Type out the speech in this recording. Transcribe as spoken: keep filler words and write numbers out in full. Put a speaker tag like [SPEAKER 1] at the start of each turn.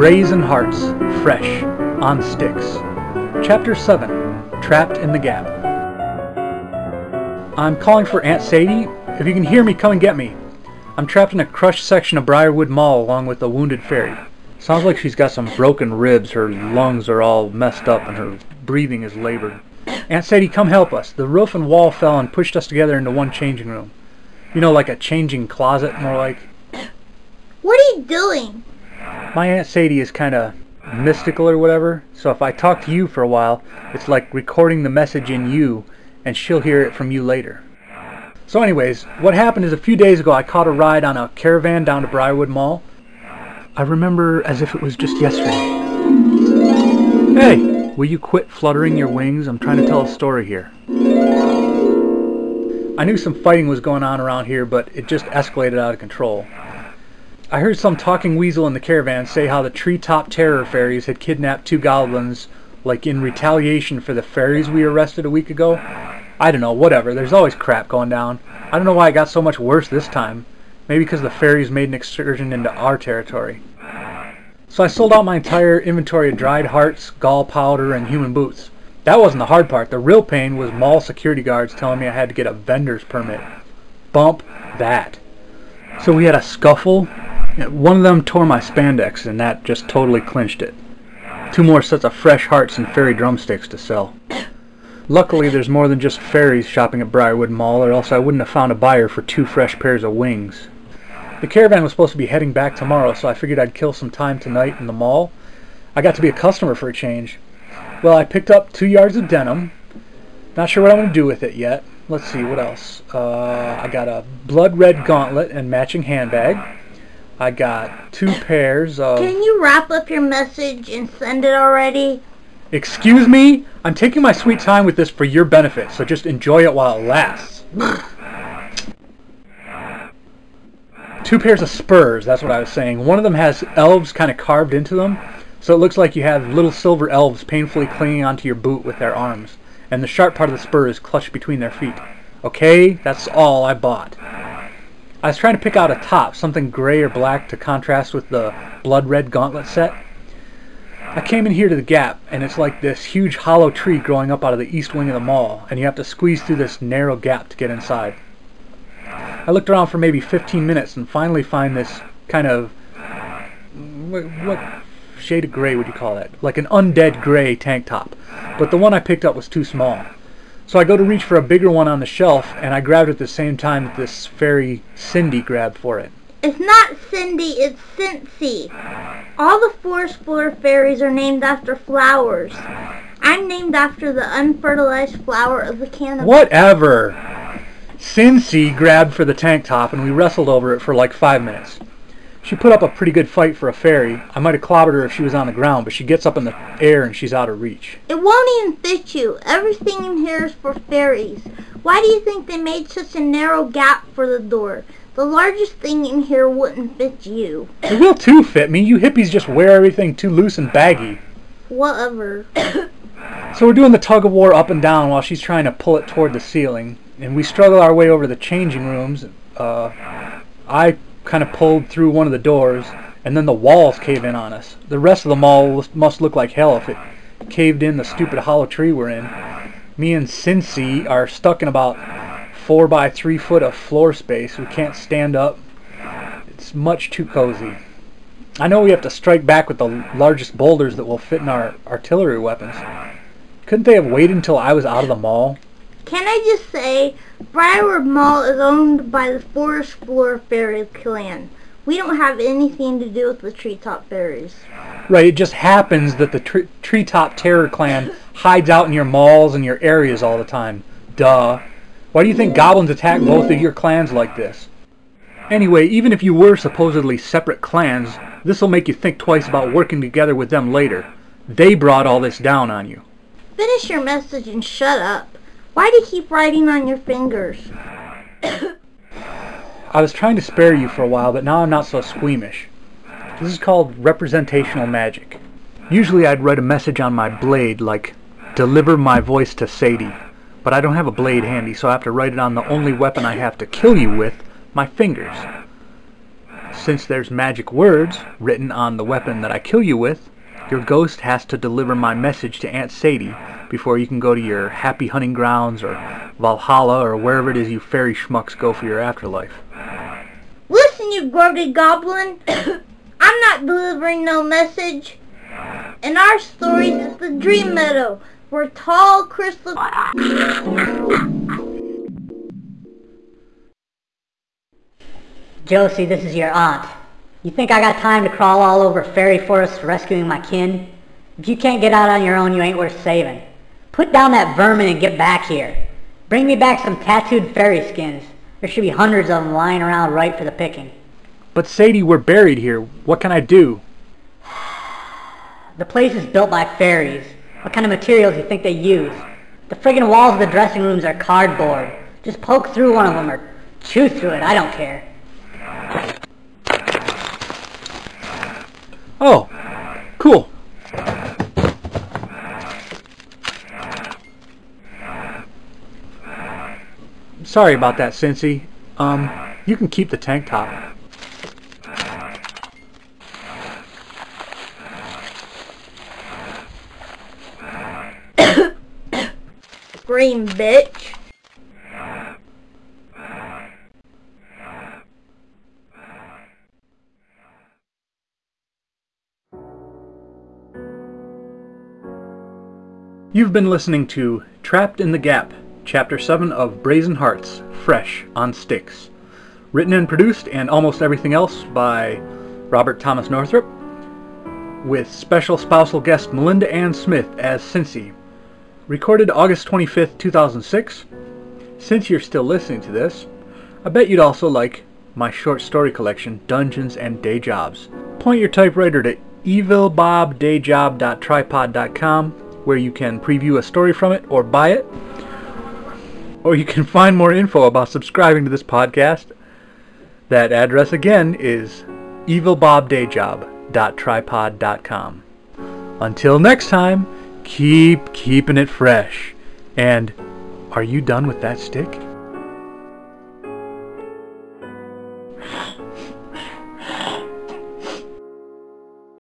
[SPEAKER 1] Brazen Hearts, Fresh, on Sticks. Chapter seven, Trapped in the Gap. I'm calling for Aunt Sadie. If you can hear me, come and get me. I'm trapped in a crushed section of Briarwood Mall along with a wounded fairy. Sounds like she's got some broken ribs, her lungs are all messed up, and her breathing is labored. Aunt Sadie, come help us. The roof and wall fell and pushed us together into one changing room. You know, like a changing closet, more like.
[SPEAKER 2] What are you doing?
[SPEAKER 1] My Aunt Sadie is kind of mystical or whatever, so if I talk to you for a while, it's like recording the message in you, and she'll hear it from you later. So anyways, what happened is a few days ago I caught a ride on a caravan down to Briarwood Mall. I remember as if it was just yesterday. Hey, will you quit fluttering your wings? I'm trying to tell a story here. I knew some fighting was going on around here, but it just escalated out of control. I heard some talking weasel in the caravan say how the treetop terror fairies had kidnapped two goblins, like in retaliation for the fairies we arrested a week ago. I don't know, whatever, there's always crap going down. I don't know why it got so much worse this time. Maybe because the fairies made an excursion into our territory. So I sold out my entire inventory of dried hearts, gall powder, and human boots. That wasn't the hard part. The real pain was mall security guards telling me I had to get a vendor's permit. Bump that. So we had a scuffle. One of them tore my spandex, and that just totally clinched it. Two more sets of fresh hearts and fairy drumsticks to sell. Luckily, there's more than just fairies shopping at Briarwood Mall, or else I wouldn't have found a buyer for two fresh pairs of wings. The caravan was supposed to be heading back tomorrow, so I figured I'd kill some time tonight in the mall. I got to be a customer for a change. Well, I picked up two yards of denim. Not sure what I'm going to do with it yet. Let's see, what else? Uh, I got a blood red gauntlet and matching handbag. I got two pairs of...
[SPEAKER 2] Can you wrap up your message and send it already?
[SPEAKER 1] Excuse me? I'm taking my sweet time with this for your benefit, so just enjoy it while it lasts. Two pairs of spurs, that's what I was saying. One of them has elves kind of carved into them, so it looks like you have little silver elves painfully clinging onto your boot with their arms, and the sharp part of the spur is clutched between their feet. Okay, that's all I bought. I was trying to pick out a top, something gray or black to contrast with the blood red gauntlet set. I came in here to the Gap, and it's like this huge hollow tree growing up out of the east wing of the mall, and you have to squeeze through this narrow gap to get inside. I looked around for maybe fifteen minutes and finally find this kind of... What, what shade of gray would you call that? Like an undead gray tank top. But the one I picked up was too small. So I go to reach for a bigger one on the shelf, and I grabbed it at the same time that this fairy Cindy grabbed for it.
[SPEAKER 2] It's not Cindy, it's Cincy. All the forest floor fairies are named after flowers. I'm named after the unfertilized flower of the cannabis.
[SPEAKER 1] Whatever. Cincy grabbed for the tank top, and we wrestled over it for like five minutes. She put up a pretty good fight for a fairy. I might have clobbered her if she was on the ground, but she gets up in the air and she's out of reach.
[SPEAKER 2] It won't even fit you. Everything in here is for fairies. Why do you think they made such a narrow gap for the door? The largest thing in here wouldn't fit you.
[SPEAKER 1] It will too fit me. You hippies just wear everything too loose and baggy.
[SPEAKER 2] Whatever.
[SPEAKER 1] So we're doing the tug-of-war up and down while she's trying to pull it toward the ceiling. And we struggle our way over the changing rooms. Uh, I kind of pulled through one of the doors, and then the walls cave in on us. The rest of the mall must look like hell if it caved in the stupid hollow tree we're in. Me and Cincy are stuck in about four by three foot of floor space. We can't stand up. It's much too cozy. I know we have to strike back with the largest boulders that will fit in our artillery weapons. Couldn't they have waited until I was out of the mall?
[SPEAKER 2] Can I just say, Briarwood Mall is owned by the Forest Floor Fairy Clan. We don't have anything to do with the Treetop Fairies.
[SPEAKER 1] Right, it just happens that the tre Treetop Terror Clan hides out in your malls and your areas all the time. Duh. Why do you think goblins attack both of your clans like this? Anyway, even if you were supposedly separate clans, this will make you think twice about working together with them later. They brought all this down on you.
[SPEAKER 2] Finish your message and shut up. Why do you keep writing on your fingers?
[SPEAKER 1] I was trying to spare you for a while, but now I'm not so squeamish. This is called representational magic. Usually I'd write a message on my blade like, deliver my voice to Sadie. But I don't have a blade handy, so I have to write it on the only weapon I have to kill you with, my fingers. since there's magic words written on the weapon that I kill you with, your ghost has to deliver my message to Aunt Sadie before you can go to your happy hunting grounds or Valhalla or wherever it is you fairy schmucks go for your afterlife.
[SPEAKER 2] Listen, you groggy goblin. I'm not delivering no message. In our stories, it's the Dream Meadow, where tall crystal...
[SPEAKER 3] Josie, this is your aunt. You think I got time to crawl all over fairy forests rescuing my kin? If you can't get out on your own, you ain't worth saving. Put down that vermin and get back here. Bring me back some tattooed fairy skins. There should be hundreds of them lying around ripe for the picking.
[SPEAKER 1] But Sadie, we're buried here. What can I do?
[SPEAKER 3] The place is built by fairies. What kind of materials do you think they use? The friggin' walls of the dressing rooms are cardboard. Just poke through one of them or chew through it, I don't care.
[SPEAKER 1] Oh, cool. Sorry about that, Cincy. Um, you can keep the tank top.
[SPEAKER 2] Scream, bitch.
[SPEAKER 1] You've been listening to Trapped in the Gap, Chapter seven of Brazen Hearts, Fresh on Sticks. Written and produced, and almost everything else, by Robert Thomas Northrup, with special spousal guest Melinda Ann Smith as Cincy. Recorded August twenty-fifth, two thousand six. Since you're still listening to this, I bet you'd also like my short story collection, Dungeons and Day Jobs. Point your typewriter to evil bob day job dot tripod dot com, where you can preview a story from it or buy it. Or you can find more info about subscribing to this podcast. That address again is evil bob day job dot tripod dot com. Until next time, keep keeping it fresh. And are you done with that stick?